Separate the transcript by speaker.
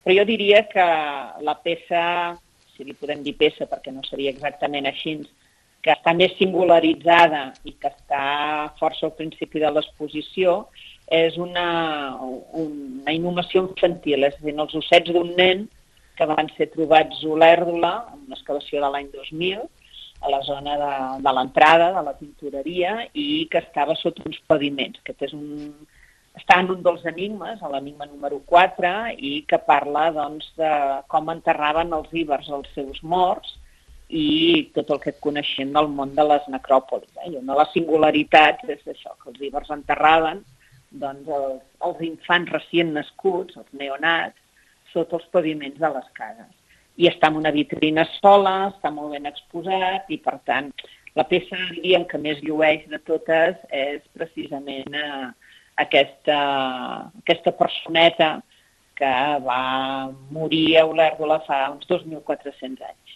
Speaker 1: Però jo diria que la peça, si li podem dir peça perquè no seria exactament així, que està més singularitzada i que està força al principi de l'exposició, és una inhumació infantil, és a dir, els ossets d'un nen que van ser trobats a Olèrdola, en una excavació de l'any 2000, a la zona de l'entrada de la tintoreria, i que estava sota uns paviments. Està en un dels enigmes, l'enigma número 4, i que parla doncs, de com enterraven els ibers els seus morts i tot el que coneixem del món de les necròpolis. I una de les singularitats és això, que els ibers enterraven doncs, els infants recient nascuts, els neonats, sota els paviments de les cases. I està en una vitrina sola, està molt ben exposat i, per tant, la peça, diríem, que més llueix de totes és precisament aquesta personeta que va morir a Olèrdola fa uns 2.400 anys.